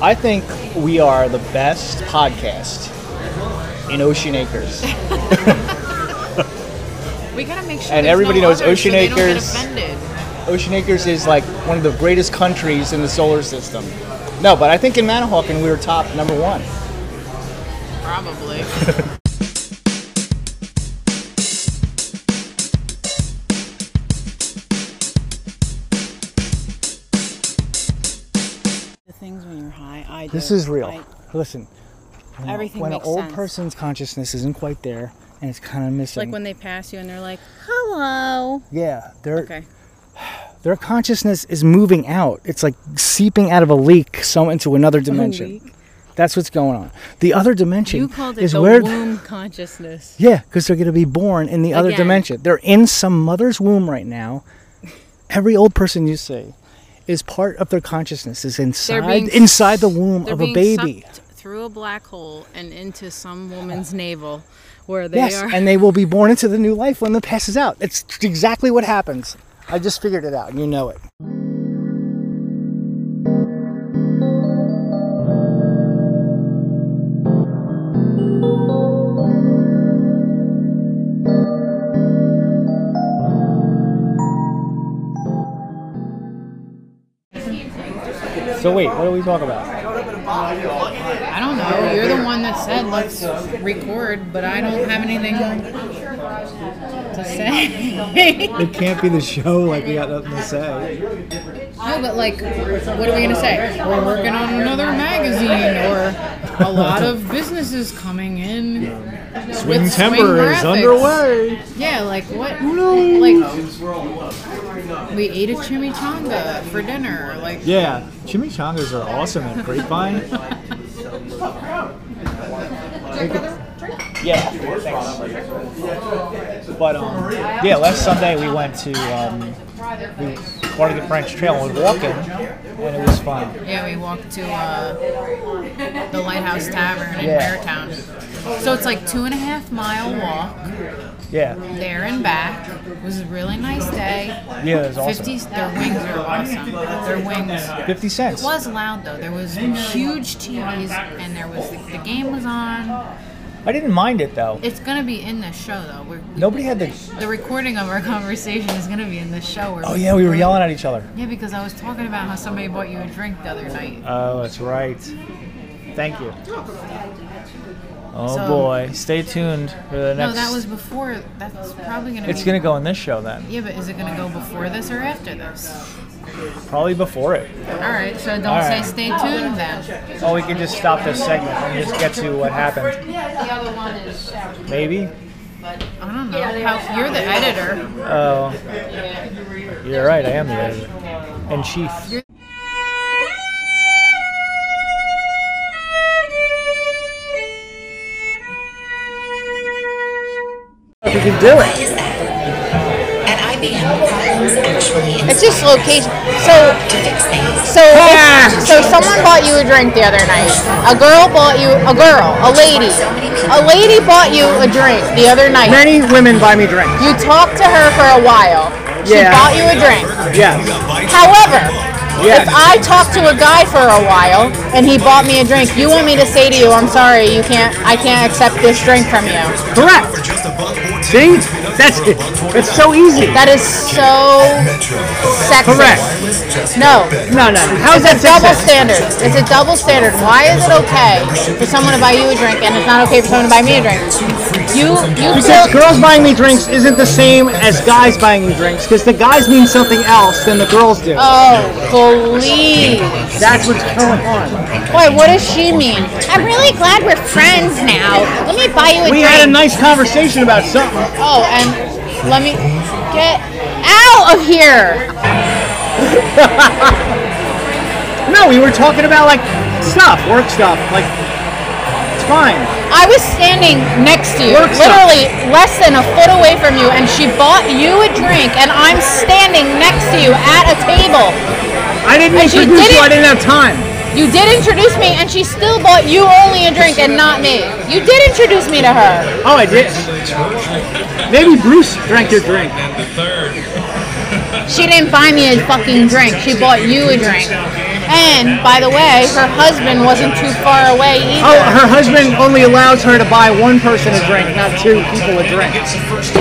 I think we are the best podcast in Ocean Acres. We gotta make sure. And everybody knows others Ocean so they don't get Acres. offended. Ocean Acres is like one of the greatest countries in the solar system. No, but I think in Manahawkin we were top number 1. Probably. The things when you're high, I do. This is real. Listen, Everything when an makes old sense. person's consciousness isn't quite there and it's kind of missing. Like when they pass you and they're like, "Hello." Yeah, Okay. their consciousness is moving out. It's like seeping out of a leak into another dimension. leak? That's what's going on. The other dimension You called it is the where womb consciousness. yeah, because they're going to be born in the other Again. dimension. They're in some mother's womb right now. Every old person you see is part of their consciousness is inside the womb They're of a being baby. sucked through a black hole and into some woman's navel, where they Yes, are. and they will be born into the new life when it passes out. It's exactly what happens. I just figured it out, and you know it. So wait, what do we talk about? I don't know. You're the one that said let's record, but I don't have anything to say. It can't be the show like we got nothing to say. No, but like, what are we gonna say? We're working on another magazine, or a lot of businesses coming in. Swing with Timber is graphics. underway. Yeah, like what? Like, we ate a chimichanga for dinner. Like, Yeah, chimichangas are awesome at Grapevine. Yeah, thanks. But yeah, last Sunday we went to we wanted the French Trail and we were walking, and it was fun. yeah, we walked to the Lighthouse Tavern in Yeah. Beartown. So it's like 2.5 mile walk Yeah, there and back. It was a really nice day. yeah, it was awesome. 50, their wings are awesome. Their wings. 50 cents. It was loud though. There was huge TVs, and there was the game was on. I didn't mind it though. It's gonna be in the show though. Nobody had the. The recording of our conversation is gonna be in the show. Where Oh yeah, we were yelling at each other. Yeah, because I was talking about how somebody bought you a drink the other night. Oh, that's right. Thank you. Oh So- boy, stay tuned for the next. No, that was before. That's probably gonna. It's be, gonna go in this show then. Yeah, but is it gonna go before this or after this? Probably before it. All right, so don't All say right. stay tuned then. Or we could just stop this segment and just get to what happened. The other one is. Maybe. I don't know. How, you're the editor. Oh, you're right. I am the editor in chief. We can do it. At IBM, problems actually It's just location. So someone bought you a drink the other night. A lady bought you a drink the other night. Many women buy me drinks. You talked to her for a while. She Yeah. bought you a drink. Yes. However, Yes. if I talked to a guy for a while and he bought me a drink, you want me to say to you, I'm sorry, I can't accept this drink from you. Correct. See? That's it. It's so easy. That is so sexist. Correct. No. No. How is It's that a double sexist? standard. It's a double standard. Why is it okay for someone to buy you a drink and it's not okay for someone to buy me a drink? You Because feel girls buying me drinks isn't the same as guys buying me drinks. Because the guys mean something else than the girls do. oh, please. That's what's going on. Wait, what does she mean? I'm really glad we're friends now. Let me buy you a We drink. had a nice conversation about something. Oh, and let me get out of here. No, we were talking about like stuff, work stuff. Like, it's fine. I was standing next to you, Work stuff. literally less than a foot away from you, and she bought you a drink, and I'm standing next to you at a table. I didn't And she introduce you. didn't- I didn't have time. You did introduce me, and she still bought you only a drink and not me. You did introduce me to her. Oh, I did. Maybe Bruce drank your drink. She didn't buy me a fucking drink. She bought you a drink. And, by the way, her husband wasn't too far away either. Oh, her husband only allows her to buy one person a drink, not two people a drink. That's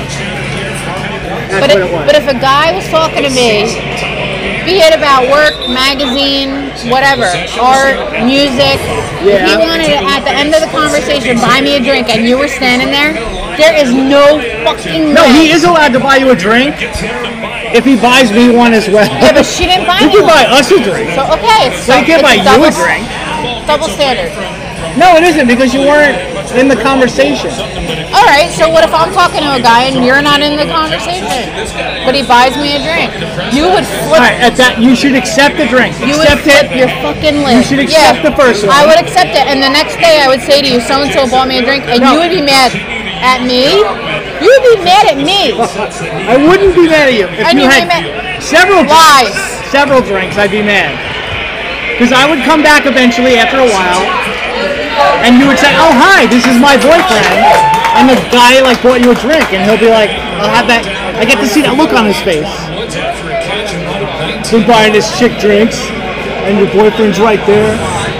But, what it was. but if a guy was talking to me, be it about work, magazine, whatever, art, music, if he wanted to, at the end of the conversation, buy me a drink and you were standing there, there is no fucking No, way. he is allowed to buy you a drink if he buys me one as well. Yeah, but she didn't buy He me can buy one. us a drink. So, okay, it's, So he can't it's buy a you double, a drink. double standard. No, it isn't because you weren't in the conversation. All right, so what if I'm talking to a guy and you're not in the conversation, but he buys me a drink? You would All flip. right, at that you should accept the drink. You would Accept flip it. your fucking lid. You should accept the first one. I would accept it, and the next day I would say to you, so-and-so bought me a drink, and No. you would be mad at me? You would be mad at me. I wouldn't be mad at you if And you you'd had be mad. several Lies. several drinks. I'd be mad because I would come back eventually after a while, and you would say, "Oh, hi, this is my boyfriend," and the guy like bought you a drink, and he'll be like, "I'll have that." I get to see that look on his face. Been buying this chick drinks, and your boyfriend's right there.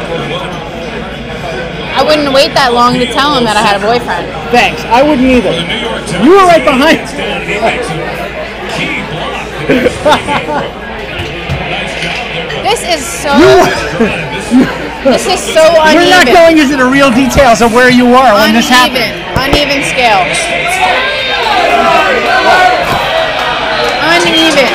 I wouldn't wait that long to tell him that I had a boyfriend. Thanks. I wouldn't either. You were right behind. This is so. This is so uneven. We're not going into the real details of where you were when this happened. Uneven scale. Uneven.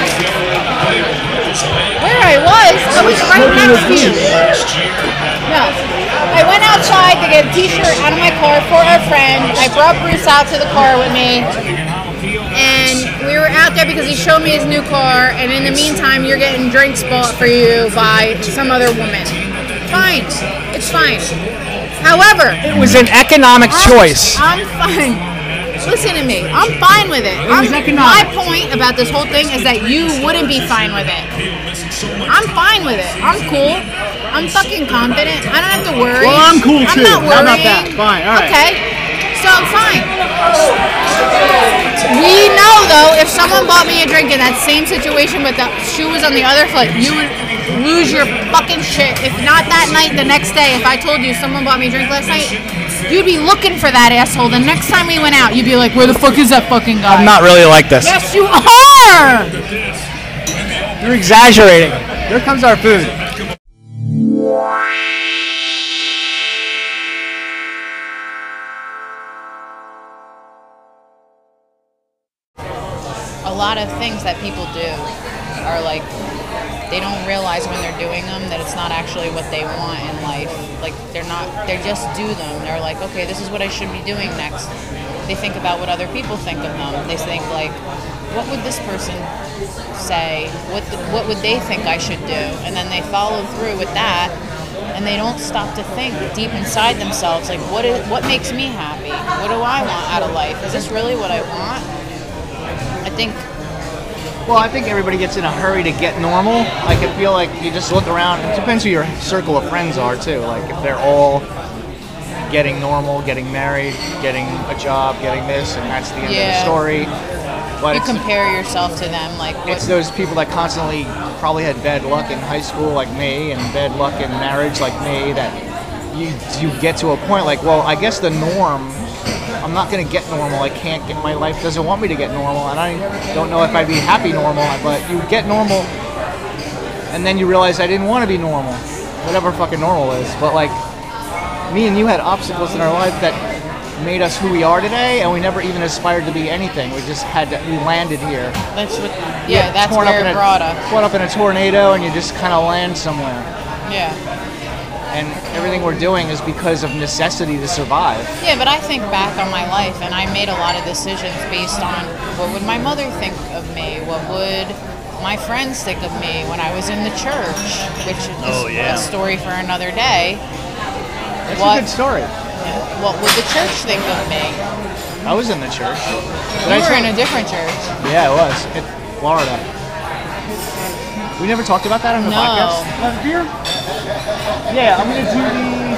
Where I was right next to you. No. I went outside to get a t-shirt out of my car for our friend. I brought Bruce out to the car with me. And we were out there because he showed me his new car. And in the meantime, you're getting drinks bought for you by some other woman. Fine. It's fine. However, It was an economic choice. I'm fine. Listen to me. I'm fine with it. was My economic. point about this whole thing is that you wouldn't be fine with it. I'm fine with it. I'm cool. I'm fucking confident. I don't have to worry. Well, I'm cool too. I'm not How worrying. about that? Fine, all right. Okay. So I'm fine. We know though, if someone bought me a drink in that same situation but the shoe was on the other foot, you would lose your fucking shit. If not that night, the next day, if I told you someone bought me a drink last night, you'd be looking for that asshole. The next time we went out, you'd be like, where the fuck is that fucking guy? I'm not really like this. Yes, you are! You're exaggerating. Here comes our food. A lot of things that people do are like, they don't realize when they're doing them that it's not actually what they want in life. Like they just do them. They're like, okay, this is what I should be doing next. They think about what other people think of them. They think like, what would this person say? What would they think I should do? And then they follow through with that, and they don't stop to think deep inside themselves, like, what makes me happy? What do I want out of life? Is this really what I want? I think. Well, I think everybody gets in a hurry to get normal. Like, I feel like you just look around. It depends who your circle of friends are, too. Like, if they're all getting normal, getting married, getting a job, getting this, and that's the end of the Yeah. story. But You it's, compare yourself to them, like it's those people that constantly probably had bad luck in high school, like me, and bad luck in marriage, like me, that you get to a point like, well, I guess the norm, I'm not going to get normal. I can't get, my life doesn't want me to get normal, and I don't know if I'd be happy normal, but you get normal, and then you realize I didn't want to be normal, whatever fucking normal is. But like, me and you had obstacles in our life that made us who we are today, and we never even aspired to be anything. We just we landed here. that's what. Yeah, that's Torn where up in it brought us. Caught up in a tornado, and you just kind of land somewhere. Yeah. And everything we're doing is because of necessity to survive. Yeah, but I think back on my life, and I made a lot of decisions based on what would my mother think of me, what would my friends think of me when I was in the church, which is a story for another day. That's What? a good story. What would the church think of me? I was in the church. You were in a different church. Yeah, it was. In Florida. We never talked about that on the podcast? No. Beer? Yeah, I'm gonna do the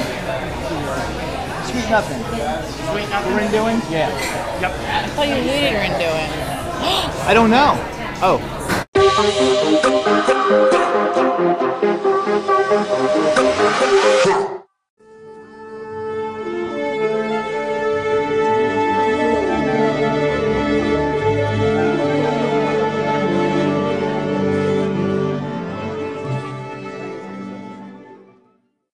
sweet nothing. Sweet nothing. We're doing? Yeah. I thought you hated her in doing. I don't know. Oh. Huh.